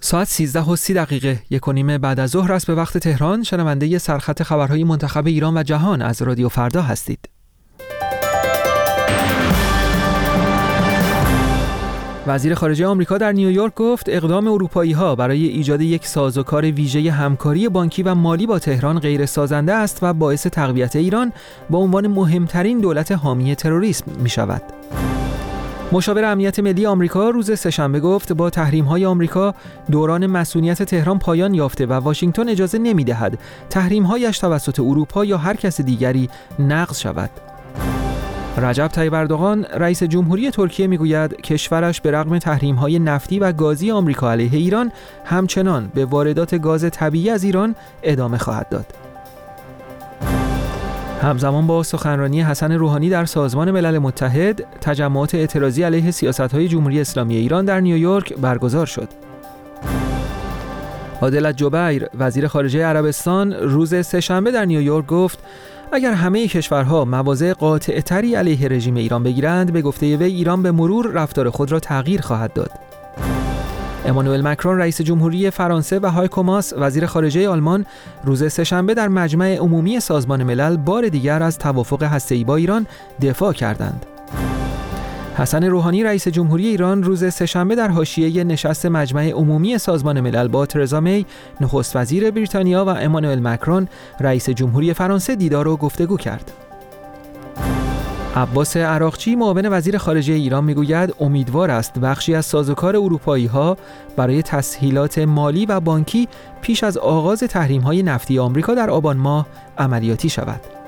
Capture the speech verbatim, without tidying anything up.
ساعت سیزده و سی دقیقه یک و نیم بعد از ظهر است به وقت تهران. شنونده سرخط خبرهای منتخب ایران و جهان از رادیو فردا هستید. وزیر خارجه آمریکا در نیویورک گفت اقدام اروپایی‌ها برای ایجاد یک سازوکار ویژه همکاری بانکی و مالی با تهران غیر سازنده است و باعث تقویت ایران به عنوان مهمترین دولت حامی تروریسم می‌شود. مشاور امنیت ملی آمریکا روز سه‌شنبه گفت با تحریم‌های آمریکا دوران مسئولیت تهران پایان یافته و واشنگتن اجازه نمی‌دهد تحریم‌هایش توسط اروپا یا هر کس دیگری نقض شود. رجب طیب اردوغان رئیس جمهوری ترکیه میگوید کشورش به رغم تحریم‌های نفتی و گازی آمریکا علیه ایران همچنان به واردات گاز طبیعی از ایران ادامه خواهد داد. همزمان با سخنرانی حسن روحانی در سازمان ملل متحد، تجمعات اعتراضی علیه سیاست‌های جمهوری اسلامی ایران در نیویورک برگزار شد. عادل الجبیر وزیر خارجه عربستان روز سه‌شنبه در نیویورک گفت اگر همه کشورها مواضع قاطع‌تری علیه رژیم ایران بگیرند، به گفته وی ایران به مرور رفتار خود را تغییر خواهد داد. امانوئل مکرون رئیس جمهوری فرانسه و هایکو ماس وزیر خارجه آلمان روز سه‌شنبه در مجمع عمومی سازمان ملل بار دیگر از توافق هسته‌ای با ایران دفاع کردند. حسن روحانی رئیس جمهوری ایران روز سه‌شنبه در حاشیه نشست مجمع عمومی سازمان ملل با ترزا می نخست وزیر بریتانیا و امانوئل مکرون رئیس جمهوری فرانسه دیدار و گفتگو کرد. عباس عراقچی معاون وزیر خارجه ایران میگوید امیدوار است بخشی از سازوکار اروپایی‌ها برای تسهیلات مالی و بانکی پیش از آغاز تحریم‌های نفتی آمریکا در آبان ماه عملیاتی شود.